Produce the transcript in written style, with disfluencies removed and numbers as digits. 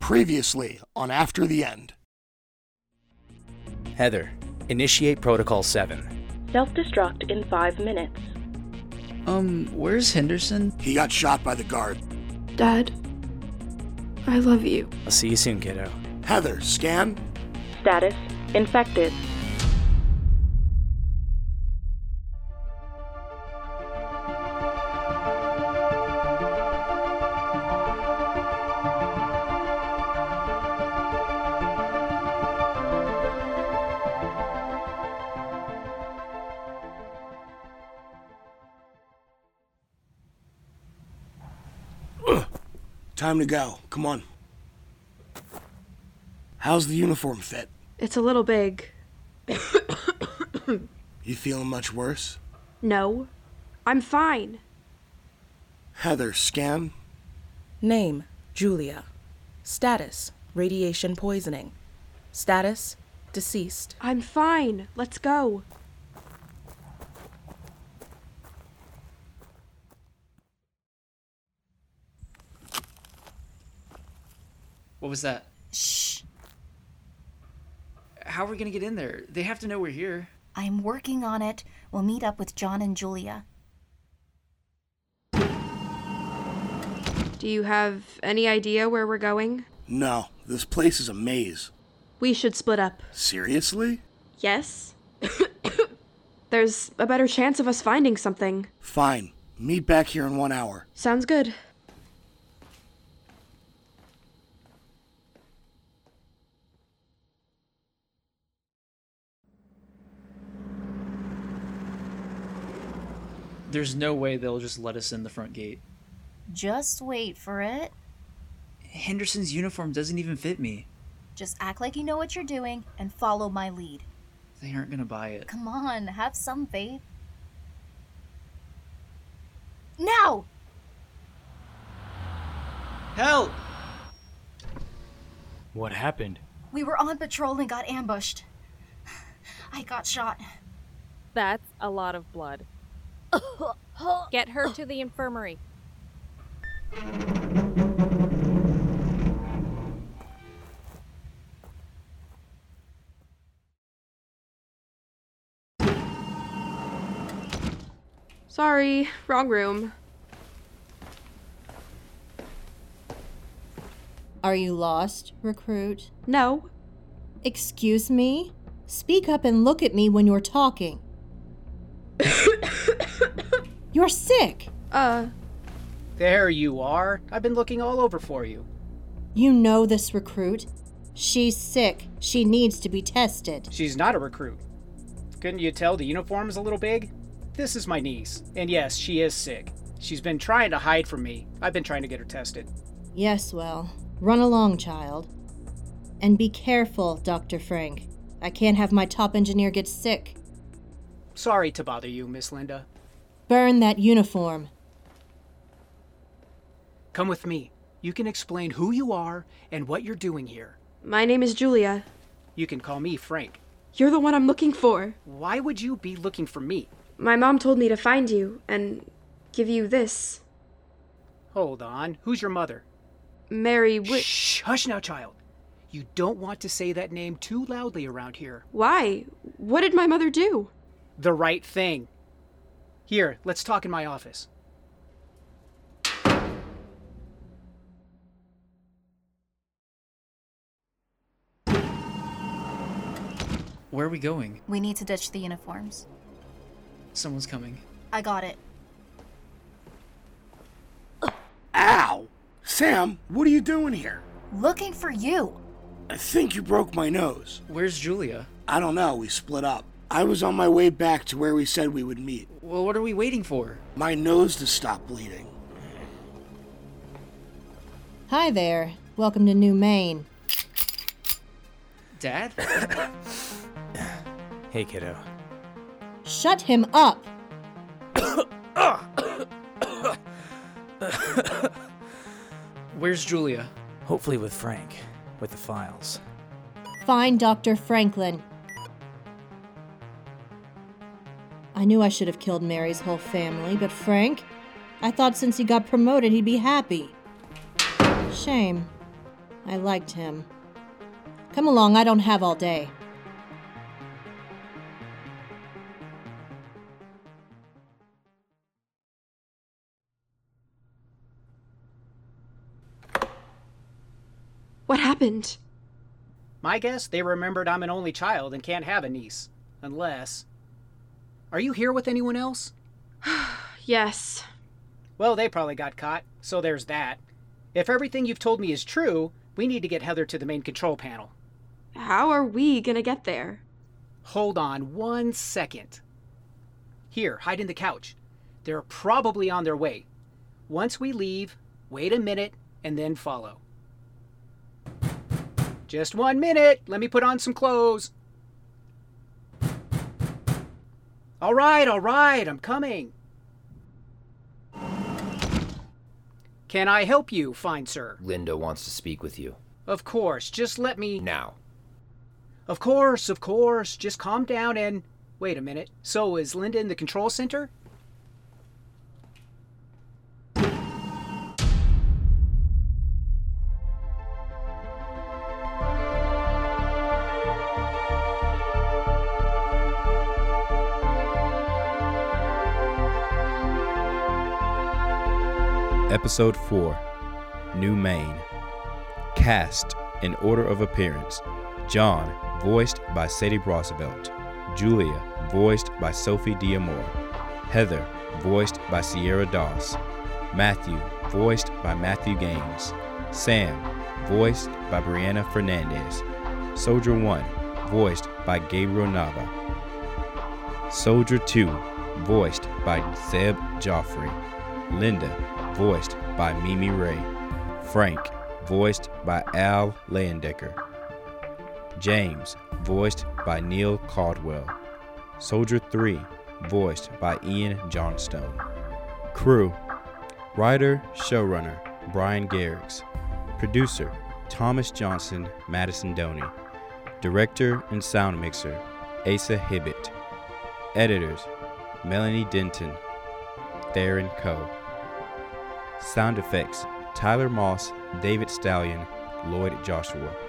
Previously on After the End. Heather, initiate Protocol 7. Self-destruct in 5 minutes. Where's Henderson? He got shot by the guard. Dad, I love you. I'll see you soon, kiddo. Heather, scan. Status: infected. Time to go. Come on. How's the uniform fit? It's a little big. You feeling much worse? No, I'm fine. Heather, scan. Name: Julia. Status: radiation poisoning. Status: deceased. I'm fine. Let's go. What was that? Shh. How are we gonna get in there? They have to know we're here. I'm working on it. We'll meet up with John and Julia. Do you have any idea where we're going? No, this place is a maze. We should split up. Seriously? Yes? There's a better chance of us finding something. Fine. Meet back here in 1 hour. Sounds good. There's no way they'll just let us in the front gate. Just wait for it. Henderson's uniform doesn't even fit me. Just act like you know what you're doing and follow my lead. They aren't gonna buy it. Come on, have some faith. Now! Help! What happened? We were on patrol and got ambushed. I got shot. That's a lot of blood. Get her to the infirmary. Sorry, wrong room. Are you lost, recruit? No. Excuse me? Speak up and look at me when you're talking. You're sick. There you are. I've been looking all over for you. You know this recruit. She's sick. She needs to be tested. She's not a recruit. Couldn't you tell the uniform is a little big? This is my niece, and yes, she is sick. She's been trying to hide from me. I've been trying to get her tested. Yes, well, run along, child. And be careful, Dr. Frank. I can't have my top engineer get sick. Sorry to bother you, Miss Linda. Burn that uniform. Come with me. You can explain who you are and what you're doing here. My name is Julia. You can call me Frank. You're the one I'm looking for. Why would you be looking for me? My mom told me to find you and give you this. Hold on. Who's your mother? Mary Shh! Hush now, child. You don't want to say that name too loudly around here. Why? What did my mother do? The right thing. Here, let's talk in my office. Where are we going? We need to ditch the uniforms. Someone's coming. I got it. Ow! Sam, what are you doing here? Looking for you. I think you broke my nose. Where's Julia? I don't know, we split up. I was on my way back to where we said we would meet. Well, what are we waiting for? My nose to stop bleeding. Hi there. Welcome to New Maine. Dad? Hey, kiddo. Shut him up! Where's Julia? Hopefully with Frank, with the files. Find Dr. Franklin. I knew I should have killed Mary's whole family, but Frank? I thought since he got promoted he'd be happy. Shame. I liked him. Come along, I don't have all day. What happened? My guess, they remembered I'm an only child and can't have a niece. Unless... Are you here with anyone else? Yes. Well, they probably got caught, so there's that. If everything you've told me is true, we need to get Heather to the main control panel. How are we gonna get there? Hold on 1 second. Here, hide in the couch. They're probably on their way. Once we leave, wait a minute, and then follow. Just 1 minute. Let me put on some clothes. All right, I'm coming. Can I help you, fine sir? Linda wants to speak with you. Of course, just let me... Now. Of course. Just calm down and... Wait a minute. So, is Linda in the control center? Episode 4, New Maine. Cast in order of appearance: John, voiced by Sadie Roosevelt; Julia, voiced by Sophie D'Amour; Heather, voiced by Sierra Doss; Matthew, voiced by Matthew Gaines; Sam, voiced by Brianna Fernandez; Soldier 1, voiced by Gabriel Nava; Soldier 2, voiced by Zeb Joffrey; Linda, voiced by Mimi Ray; Frank, voiced by Al Leyendecker; James, voiced by Neil Caldwell; Soldier 3, voiced by Ian Johnstone. Crew: writer, showrunner, Brian Garrix; producer, Thomas Johnson, Madison Doney; director and sound mixer, Asa Hibbett; editors, Melanie Denton, Theron Coe; sound effects, Tyler Moss, David Stallion, Lloyd Joshua.